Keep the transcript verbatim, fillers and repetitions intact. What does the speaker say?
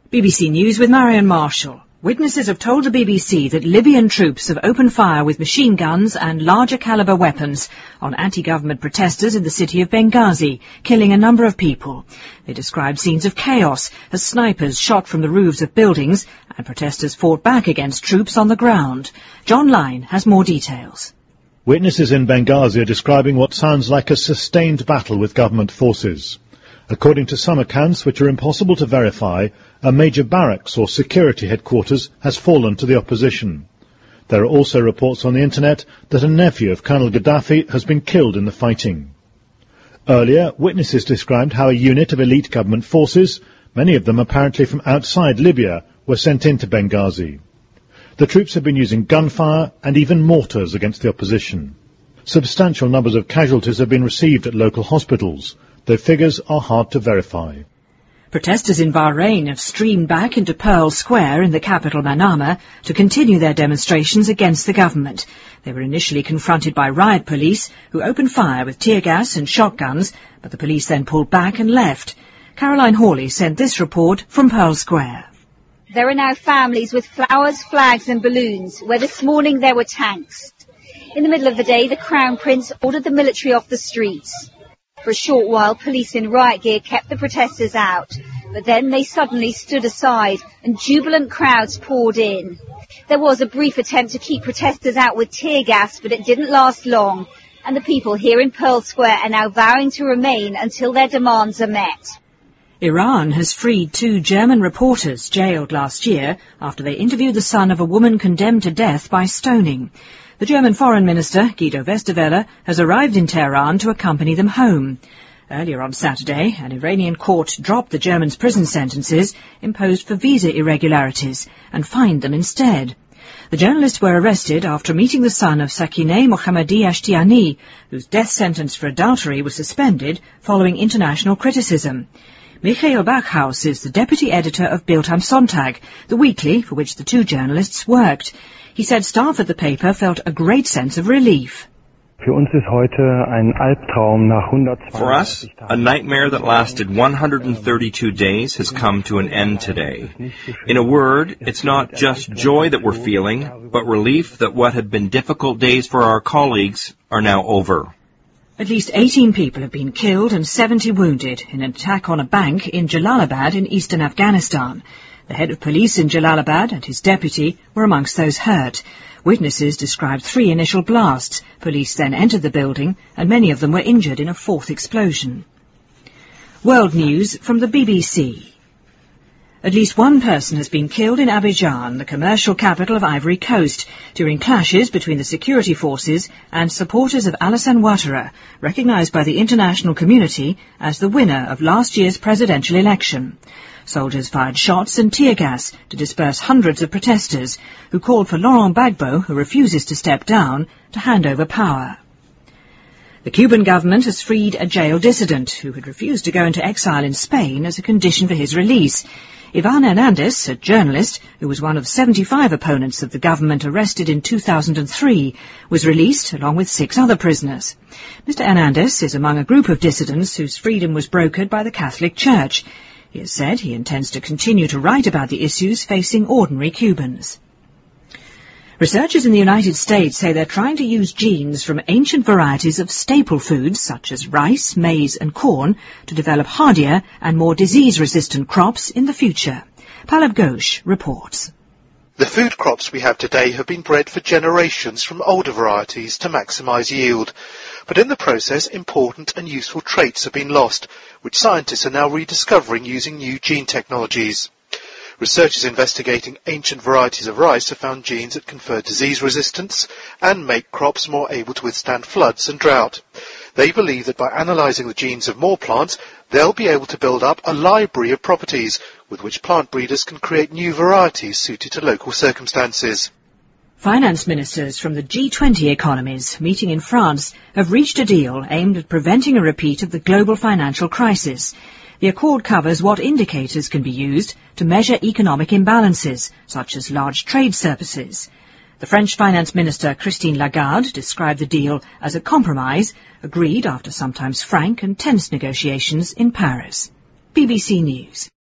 B B C News with Marion Marshall. Witnesses have told the B B C that Libyan troops have opened fire with machine guns and larger caliber weapons on anti-government protesters in the city of Benghazi, killing a number of people. They described scenes of chaos as snipers shot from the roofs of buildings and protesters fought back against troops on the ground. John Lyne has more details. Witnesses in Benghazi are describing what sounds like a sustained battle with government forces. According to some accounts, which are impossible to verify, a major barracks or security headquarters has fallen to the opposition. There are also reports on the internet that a nephew of Colonel Gaddafi has been killed in the fighting. Earlier, witnesses described how a unit of elite government forces, many of them apparently from outside Libya, were sent into Benghazi. The troops have been using gunfire and even mortars against the opposition. Substantial numbers of casualties have been received at local hospitals, though figures are hard to verify. Protesters in Bahrain have streamed back into Pearl Square in the capital Manama to continue their demonstrations against the government. They were initially confronted by riot police, who opened fire with tear gas and shotguns, but the police then pulled back and left. Caroline Hawley sent this report from Pearl Square. There are now families with flowers, flags and balloons, where this morning there were tanks. In the middle of the day, the Crown Prince ordered the military off the streets. For a short while, police in riot gear kept the protesters out, but then they suddenly stood aside and jubilant crowds poured in. There was a brief attempt to keep protesters out with tear gas, but it didn't last long, and the people here in Pearl Square are now vowing to remain until their demands are met. Iran has freed two German reporters jailed last year after they interviewed the son of a woman condemned to death by stoning. The German Foreign Minister, Guido Westerwelle, has arrived in Tehran to accompany them home. Earlier on Saturday, an Iranian court dropped the Germans' prison sentences imposed for visa irregularities and fined them instead. The journalists were arrested after meeting the son of Sakineh Mohammadi Ashtiani, whose death sentence for adultery was suspended following international criticism. Michael Backhaus is the deputy editor of Bild am Sonntag, the weekly for which the two journalists worked. He said staff at the paper felt a great sense of relief. For us, a nightmare that lasted one hundred thirty-two days has come to an end today. In a word, it's not just joy that we're feeling, but relief that what had been difficult days for our colleagues are now over. At least eighteen people have been killed and seventy wounded in an attack on a bank in Jalalabad in eastern Afghanistan. The head of police in Jalalabad and his deputy were amongst those hurt. Witnesses described three initial blasts. Police then entered the building, and many of them were injured in a fourth explosion. World news from the B B C. At least one person has been killed in Abidjan, the commercial capital of Ivory Coast, during clashes between the security forces and supporters of Alassane Ouattara, recognised by the international community as the winner of last year's presidential election. Soldiers fired shots and tear gas to disperse hundreds of protesters who called for Laurent Gbagbo, who refuses to step down, to hand over power. The Cuban government has freed a jail dissident who had refused to go into exile in Spain as a condition for his release. Ivan Hernandez, a journalist who was one of seventy-five opponents of the government arrested in two thousand three, was released along with six other prisoners. Mister Hernandez is among a group of dissidents whose freedom was brokered by the Catholic Church. He has said he intends to continue to write about the issues facing ordinary Cubans. Researchers in the United States say they're trying to use genes from ancient varieties of staple foods such as rice, maize and corn to develop hardier and more disease-resistant crops in the future. Palav Ghosh reports. The food crops we have today have been bred for generations from older varieties to maximise yield. But in the process, important and useful traits have been lost, which scientists are now rediscovering using new gene technologies. Researchers investigating ancient varieties of rice have found genes that confer disease resistance and make crops more able to withstand floods and drought. They believe that by analysing the genes of more plants, they'll be able to build up a library of properties with which plant breeders can create new varieties suited to local circumstances. Finance ministers from the G twenty economies meeting in France have reached a deal aimed at preventing a repeat of the global financial crisis. The accord covers what indicators can be used to measure economic imbalances, such as large trade surpluses. The French finance minister Christine Lagarde described the deal as a compromise agreed after sometimes frank and tense negotiations in Paris. B B C News.